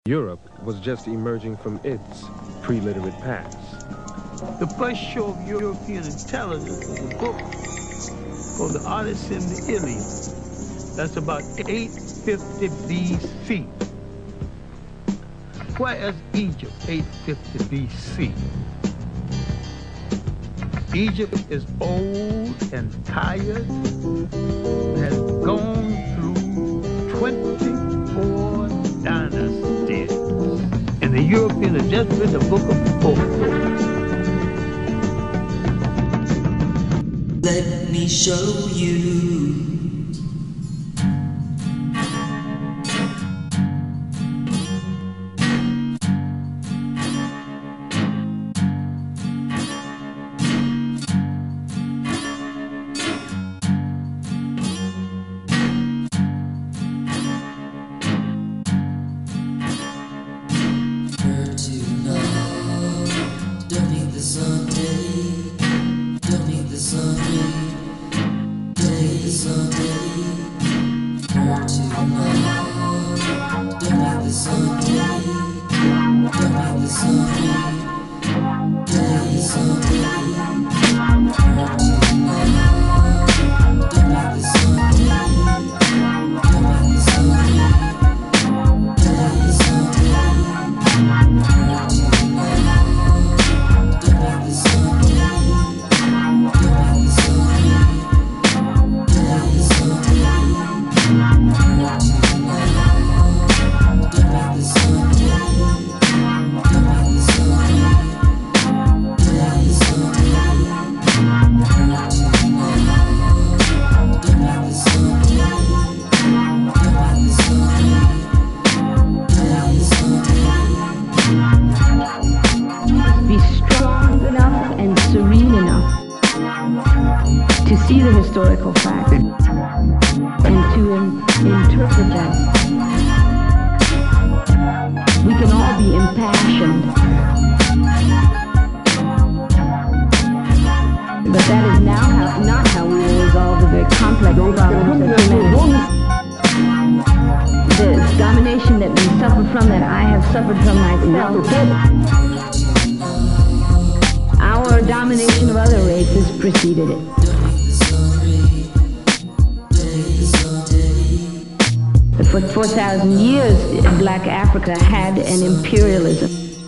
Europe was just emerging from its pre-literate past. The first show of European intelligence was a book called The Odyssey and the Iliad. That's about 850 BC. Where is Egypt, 850 BC? Egypt is old and tired, has gone through 24 dynasties. And the Europeans have just read the book of folklore. Let me show you. To see the historical fact and to interpret them. We can all be impassioned, but that is not how we will resolve the very complex problems of humanity. The domination that we suffer from, that I have suffered from myself, our domination of other races preceded it. For 4,000 years, Black Africa had an imperialism.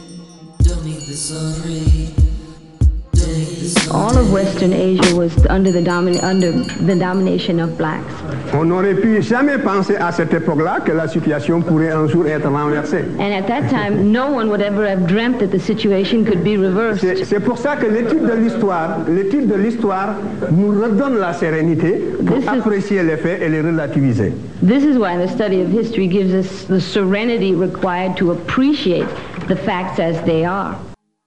All of Western Asia was under the domination of blacks. On n'aurait pu jamais penser à cette époque-là que la situation pourrait un jour être renversée. And at that time, no one would ever have dreamt that the situation could be reversed. C'est pour ça que l'étude de l'histoire nous redonne la sérénité pour apprécier les faits et les relativiser. This is why the study of history gives us the serenity required to appreciate the facts as they are.